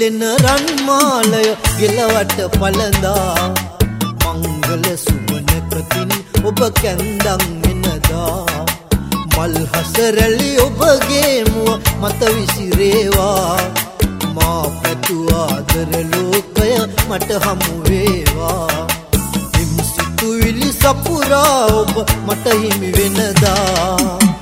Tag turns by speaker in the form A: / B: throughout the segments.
A: දිලෙන රන්මාලය ගෙලවට පළඳා මංගල සුබනකතින් ඔබ කැන්දන් එනදා මල් හසරැලි ඔබගේ මුව මත විසිරේවා මා පැතු ආදර ලෝකය මට හමු වේවා හිම්සිතුවිලි සපුරා ඔබ මට හිමි වෙනදා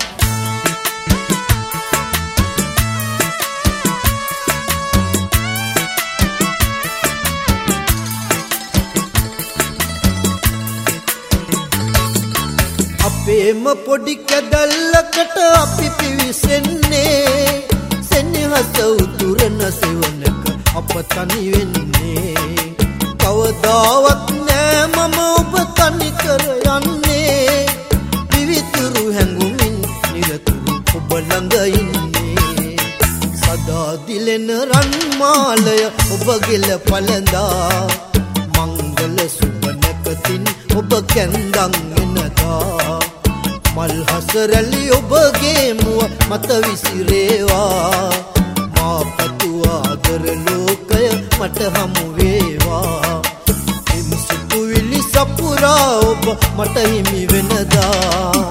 A: අපේම පොඩි කැදල්ලකට අපි පිවිසෙන්නේ සෙනෙහස උතුරන සෙවණක අප තනි වෙන්නේ කවදාවත් නෑ මම ඔබ තනි කර යන්නේ විවිතුරු හැඟුමින් නිරතුරු ඔබ ළඟ ඉන්නේ සදා දිලෙන රන්මාලය ඔබ ගෙල පළඳා මංගල සුබනකතින් ඔබ කැන්දන් එනදා මල් හසරැලි ඔබගේ මුව මත විසිරේවා මා පැතු ආදර ලෝකය මට හමු වේවා හිම්සිතුවිලි සපුරා ඔබ මට හිමි වෙනදා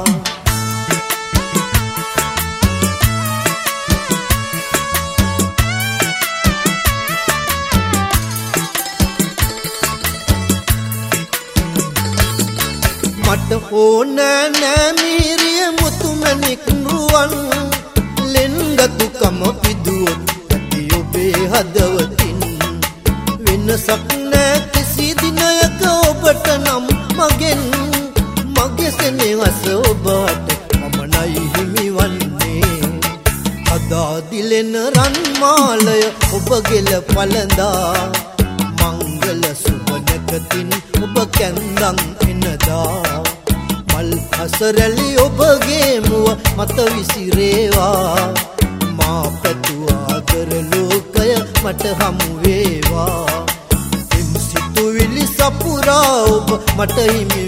A: මට ඕන නෑ මීරිය මුතුමැණික් නුවන් ලෙන්ගතුකම පිදුවොත් ඇති ඔබේ හදවතින් වෙනසක් නෑ කිසි දිනයක ඔබට නම් මගෙන් මගේ සෙනෙහස ඔබට මම නයි හිමි වන්නේ අදා දිලෙන රන්මාලය ඔබ ගෙල පළඳා මංගල සුබනකතින් ඔබ කැන්දන් එනදා මල් හසරැලි ඔබගේ මුව මත විසිරේවා මා පැතු ආදර ලෝකය මට හමු වේවා හිම්සිතුවිලි සපුරා ඔබ මට හිමි